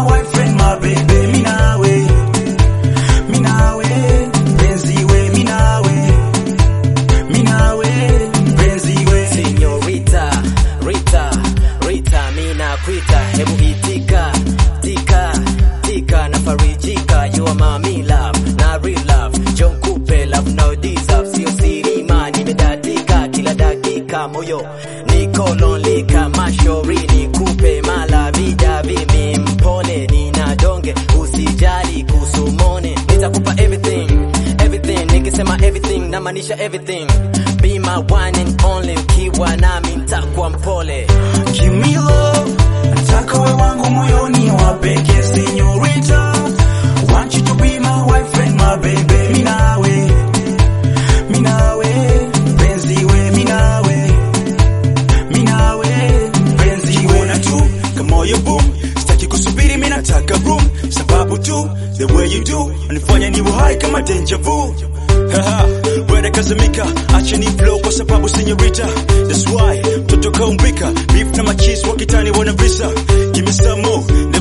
my wife and my baby. Minawe, penzi we, minawe, penzi we. Señorita, Rita, mina kuita, hebu itika, tika, na farijika, you are my me love, na real love, John Coupe, love now deserve, sio siri man, nimedadika, kila dakika, moyo, niko lonely kama shori, nikupe mala vida vimi mpole, nina donge, usijali kusumone, nitakupa everything, nikisema everything, namanisha everything, be my one and only, ukiwa nami nitakuwa mpole. Give me love, nataka we wangu moyoni wa pekee. Señorita, want you to be my wife and my baby. Minawe, penzi we, minawe, penzi we. Na tu kama moyo boom, sitaki kusubiri, mimi nataka room, sababu tu the way you do unifanya niwe high kama deja vu. Where kazimika, acha ni flow kwa sababu señorita. That's why mtoto kaumbika, beef na machis wakitani wana visa. Give me some more.